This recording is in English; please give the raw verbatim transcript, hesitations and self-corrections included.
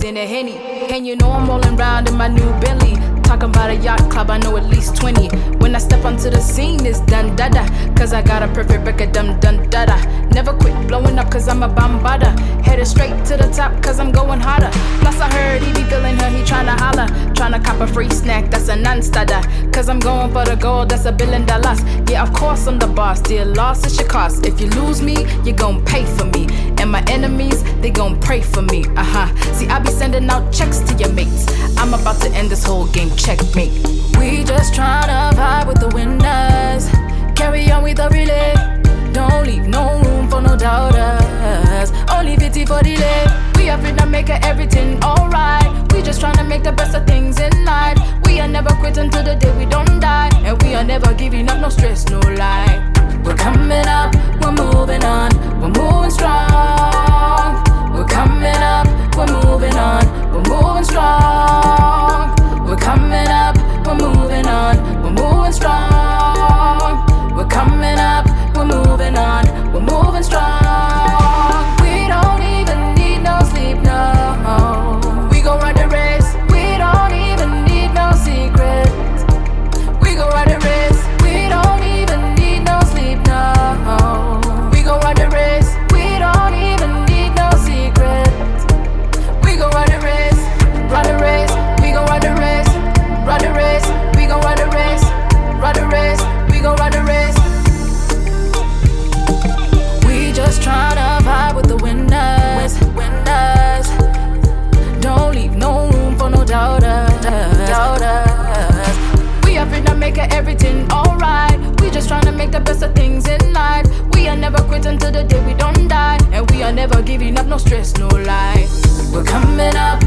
in a Henny. And you know I'm rolling round in my new Bentley. Talking about a yacht club, I know at least twenty. When I step onto the scene, it's done dada. Cause I got a perfect record, dum dun dada. Never quit blowing up cause I'm a bambada. Headed straight to the top cause I'm going harder. Plus I heard he be feeling her, he tryna holler. Tryna cop a free snack, that's a non-stada. Cause I'm going for the gold, that's a billion dollars. Yeah, of course I'm the boss, dear loss is your cost. If you lose me, you gon' pay for me. And my enemies, they gon' pray for me, uh-huh. See, I be sending out checks to your mates. I'm about to end this whole game, checkmate. We just tryna vibe with the winners. Carry on with the relay. Don't leave no room for no doubters. Only fifty for delay. We are finna make everything alright. We just tryna make the best of things in life. We are never quit until the day we don't die. And we are never giving up, no stress, no lie. We're coming up, we're moving on. We're moving strong. We're coming up, we're moving on. We're moving strong. We're coming up, we're moving on. We're moving strong. We're coming up, we're moving on. We're moving strong. We don't even need no sleep, no. We gon' run the race. We don't even need no secrets. We gon' run the race. We don't even need no sleep, no. We gon' run the race. We don't even need no secrets. We gon' run the race. Run the race. We gon' run the race. Run the race. We gon' run the race. Run the race. We gon' run the race. We just tryna vibe with the winners. Winners. Don't leave no room for no doubters. Doubters. We are finna make everything alright. We just tryna make the best of things in life. We are never quit until the day we don't die. And we are never giving up, no stress, no lie. We're coming up,